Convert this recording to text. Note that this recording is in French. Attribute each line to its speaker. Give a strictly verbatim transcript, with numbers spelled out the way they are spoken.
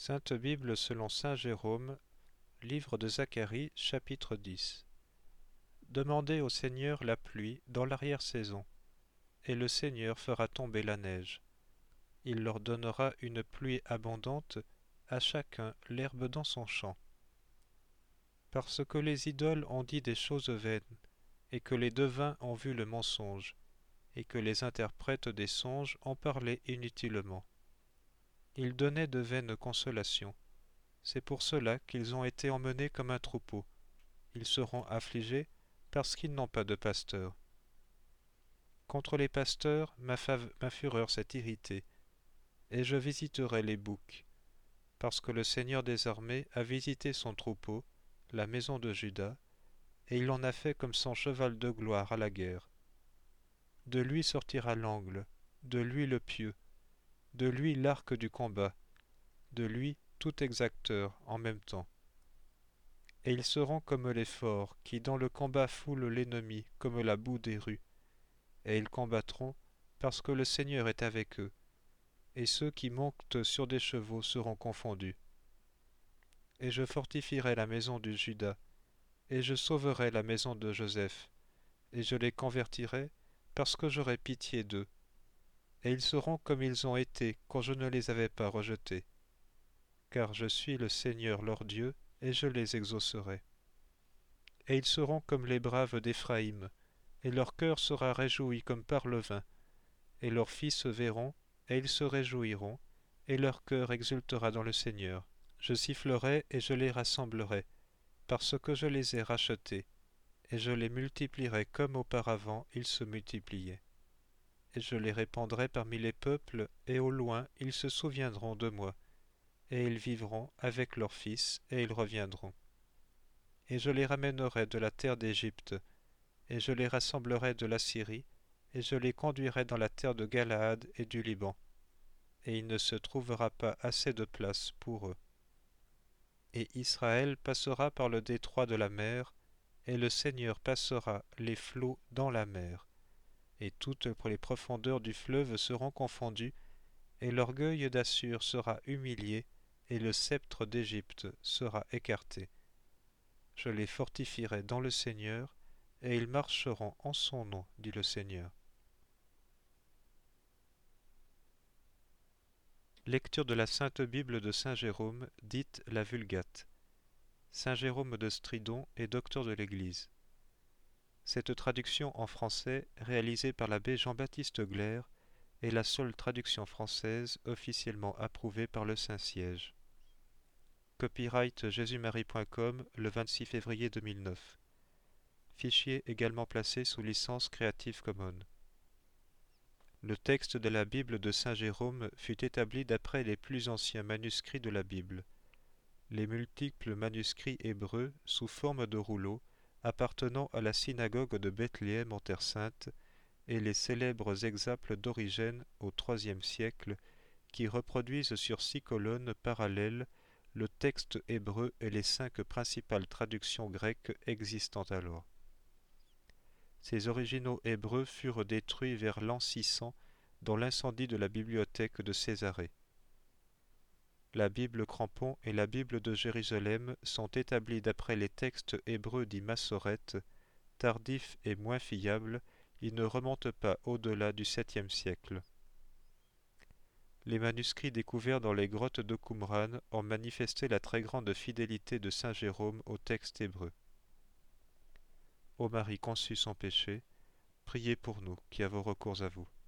Speaker 1: Sainte Bible selon saint Jérôme, livre de Zacharie, chapitre dix. Demandez au Seigneur la pluie dans l'arrière-saison, et le Seigneur fera tomber la neige. Il leur donnera une pluie abondante, à chacun l'herbe dans son champ. Parce que les idoles ont dit des choses vaines, et que les devins ont vu le mensonge, et que les interprètes des songes ont parlé inutilement. Ils donnaient de vaines consolations. C'est pour cela qu'ils ont été emmenés comme un troupeau. Ils seront affligés parce qu'ils n'ont pas de pasteur. Contre les pasteurs, ma, fave- ma fureur s'est irritée, et je visiterai les boucs, parce que le Seigneur des armées a visité son troupeau, la maison de Juda, et il en a fait comme son cheval de gloire à la guerre. De lui sortira l'angle, de lui le pieu, de lui l'arc du combat, de lui tout exacteur en même temps. Et ils seront comme les forts, qui dans le combat foulent l'ennemi comme la boue des rues. Et ils combattront, parce que le Seigneur est avec eux, et ceux qui montent sur des chevaux seront confondus. Et je fortifierai la maison de Juda, et je sauverai la maison de Joseph, et je les convertirai, parce que j'aurai pitié d'eux. Et ils seront comme ils ont été quand je ne les avais pas rejetés. Car je suis le Seigneur leur Dieu, et je les exaucerai. Et ils seront comme les braves d'Éphraïm, et leur cœur sera réjoui comme par le vin, et leurs fils verront, et ils se réjouiront, et leur cœur exultera dans le Seigneur. Je sifflerai et je les rassemblerai, parce que je les ai rachetés, et je les multiplierai comme auparavant ils se multipliaient. Et je les répandrai parmi les peuples, et au loin ils se souviendront de moi, et ils vivront avec leurs fils, et ils reviendront. Et je les ramènerai de la terre d'Égypte, et je les rassemblerai de la Syrie, et je les conduirai dans la terre de Galaad et du Liban, et il ne se trouvera pas assez de place pour eux. Et Israël passera par le détroit de la mer, et le Seigneur passera les flots dans la mer, et toutes les profondeurs du fleuve seront confondues, et l'orgueil d'Assur sera humilié, et le sceptre d'Égypte sera écarté. Je les fortifierai dans le Seigneur, et ils marcheront en son nom, dit le Seigneur. Lecture de la Sainte Bible de saint Jérôme, dite la Vulgate. Saint Jérôme de Stridon est docteur de l'Église. Cette traduction en français, réalisée par l'abbé Jean-Baptiste Glaire, est la seule traduction française officiellement approuvée par le Saint-Siège. Copyright jésus marie point com le vingt-six février deux mille neuf. Fichier également placé sous licence Creative Commons. Le texte de la Bible de saint Jérôme fut établi d'après les plus anciens manuscrits de la Bible. Les multiples manuscrits hébreux sous forme de rouleaux appartenant à la synagogue de Bethléem en Terre Sainte et les célèbres exemples d'Origène au troisième siècle qui reproduisent sur six colonnes parallèles le texte hébreu et les cinq principales traductions grecques existant alors. Ces originaux hébreux furent détruits vers l'an six cents dans l'incendie de la bibliothèque de Césarée. La Bible Crampon et la Bible de Jérusalem sont établies d'après les textes hébreux dits Massorètes, tardifs et moins fiables, ils ne remontent pas au-delà du septième siècle. Les manuscrits découverts dans les grottes de Qumran ont manifesté la très grande fidélité de saint Jérôme au texte hébreu. Ô Marie conçue sans péché, priez pour nous qui avons recours à vous.